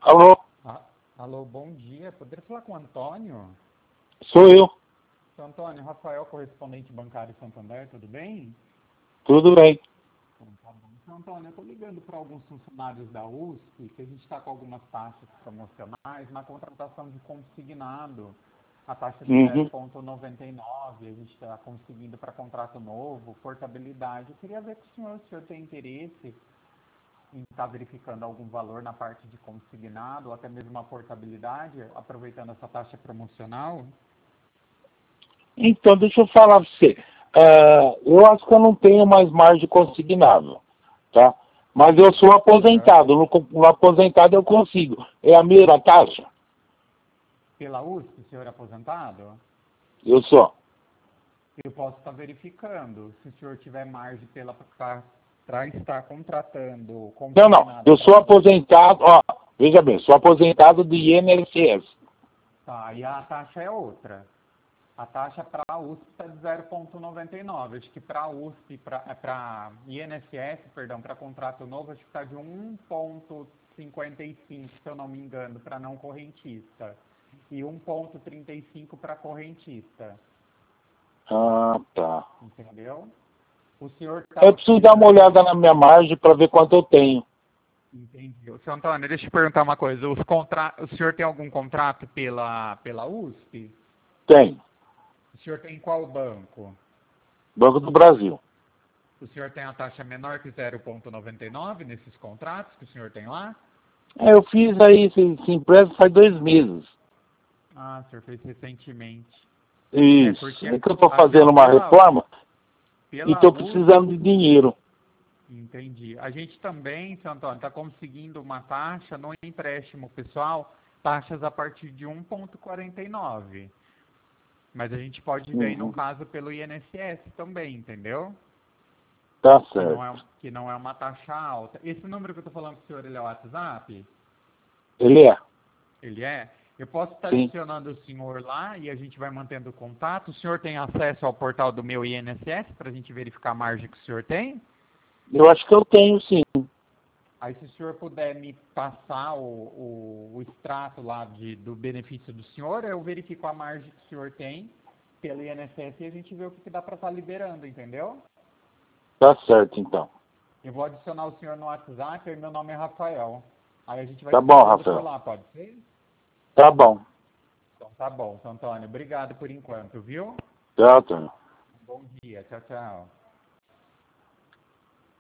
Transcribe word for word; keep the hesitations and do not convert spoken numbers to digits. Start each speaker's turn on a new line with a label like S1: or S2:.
S1: Alô?
S2: Ah, alô, bom dia. Poderia falar com o Antônio?
S1: Sou eu.
S2: Seu Antônio, Rafael, correspondente bancário Santander, tudo bem?
S1: Tudo bem.
S2: Então, tá bom. Seu Antônio, eu estou ligando para alguns funcionários da U S P, que a gente está com algumas taxas promocionais na contratação de consignado. A taxa de zero
S1: Uhum.
S2: vírgula noventa e nove, a gente está conseguindo para contrato novo, portabilidade. Eu queria ver com o senhor, se o senhor tem interesse em estar verificando algum valor na parte de consignado, ou até mesmo a portabilidade, aproveitando essa taxa promocional.
S1: Então, deixa eu falar para você. Ah, eu acho que eu não tenho mais margem consignável, tá? Mas eu sou aposentado. No, no aposentado eu consigo. É a mesma taxa?
S2: Pela U S P, senhor aposentado?
S1: Eu sou.
S2: Eu posso estar verificando. Se o senhor tiver margem pela para estar contratando
S1: Não, não.
S2: consignado.
S1: Eu sou aposentado, ó, veja bem, sou aposentado do I N S S.
S2: Tá, e a taxa é outra. A taxa para a U S P está de zero vírgula noventa e nove. Acho que para a U S P, para I N S S, perdão, para contrato novo, acho que está de um vírgula cinquenta e cinco, se eu não me engano, para não correntista. E um vírgula trinta e cinco para correntista.
S1: Ah, tá.
S2: Entendeu? O senhor está
S1: Eu preciso dar uma
S2: utilizando...
S1: olhada na minha margem para ver quanto eu tenho.
S2: Entendi. Seu Antônio, deixa eu perguntar uma coisa. Os contra... O senhor tem algum contrato pela, pela U S P?
S1: Tenho.
S2: O senhor tem qual banco?
S1: Banco do Brasil.
S2: O senhor tem a taxa menor que zero vírgula noventa e nove nesses contratos que o senhor tem lá?
S1: É, eu fiz aí esse, esse empréstimo faz dois meses.
S2: Ah, o senhor fez recentemente.
S1: Isso.
S2: É porque
S1: É que eu estou
S2: a
S1: fazendo
S2: gente,
S1: uma
S2: pela,
S1: reforma e
S2: pela
S1: estou
S2: U S P,
S1: precisando de dinheiro.
S2: entendi. A gente também, seu Antônio, está conseguindo uma taxa no empréstimo pessoal, taxas a partir de um vírgula quarenta e nove. Mas a gente pode ver aí, no
S1: Uhum.
S2: caso, pelo I N S S também, entendeu?
S1: Tá
S2: Que não
S1: certo.
S2: é, que não é uma taxa alta. Esse número que eu estou falando com o senhor, ele é o WhatsApp?
S1: Ele é?
S2: Ele é? Eu posso estar
S1: Sim.
S2: adicionando o senhor lá e a gente vai mantendo o contato. O senhor tem acesso ao portal do meu I N S S para a gente verificar a margem que o senhor tem?
S1: Eu acho que eu tenho, sim.
S2: Aí, se o senhor puder me passar o, o, o extrato lá de, do benefício do senhor, eu verifico a margem que o senhor tem pelo I N S S e a gente vê o que, que dá para estar liberando, entendeu?
S1: Tá certo, então.
S2: Eu vou adicionar o senhor no WhatsApp e meu nome é Rafael. Aí a gente vai
S1: Tá
S2: se
S1: bom,
S2: falando por
S1: Rafael.
S2: lá, pode ser?
S1: Tá bom.
S2: Então tá bom, seu Antônio. Obrigado por enquanto, viu?
S1: Tá, Antônio.
S2: Bom dia. Tchau, tchau.